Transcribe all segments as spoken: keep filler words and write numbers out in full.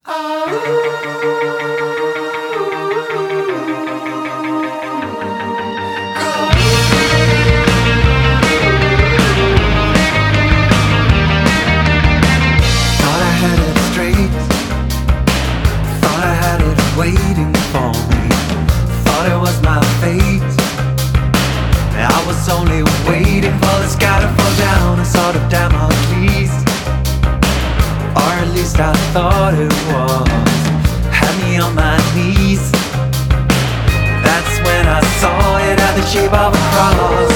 Waiting for me, thought it was my fate. I was only waiting for the sky to fall down and sort of damn our keys. Or at least I thought it was. Had me on my knees. That's when I saw it at the shape of a cross.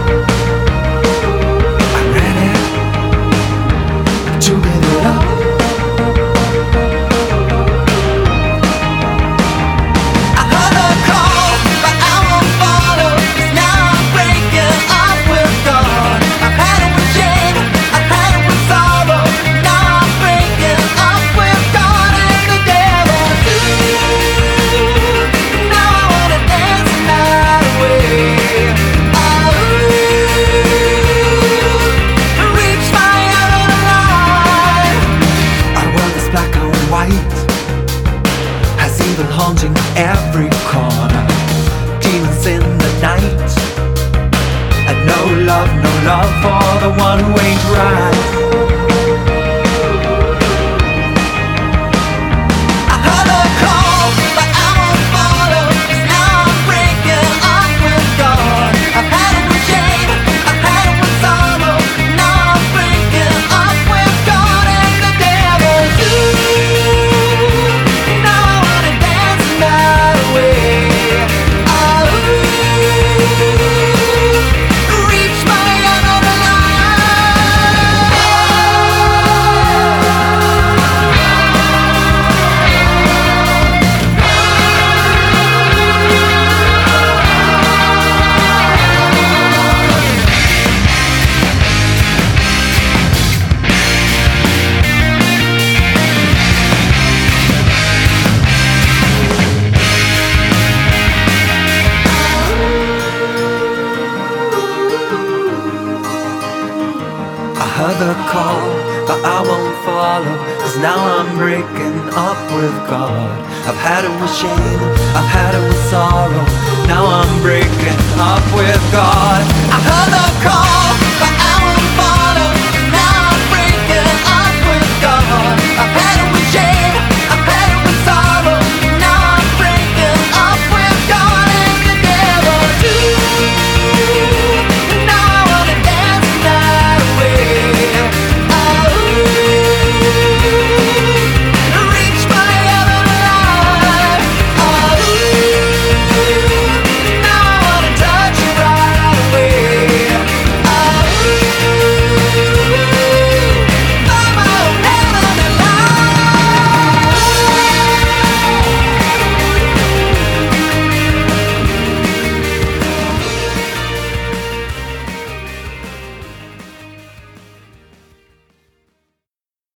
I ran it to get it up. Haunting every corner, demons in the night, and no love, no love for the one who ain't right. I heard the call, but I won't follow, 'cause now I'm breaking up with God. I've had it with shame, I've had it with sorrow. Now I'm breaking up with God and the devil too. I heard the call, but I won't follow, 'cause now I'm breaking up with God. I've had it with shame, I've had it with sorrow. Now I'm breaking up with God. I heard the call, but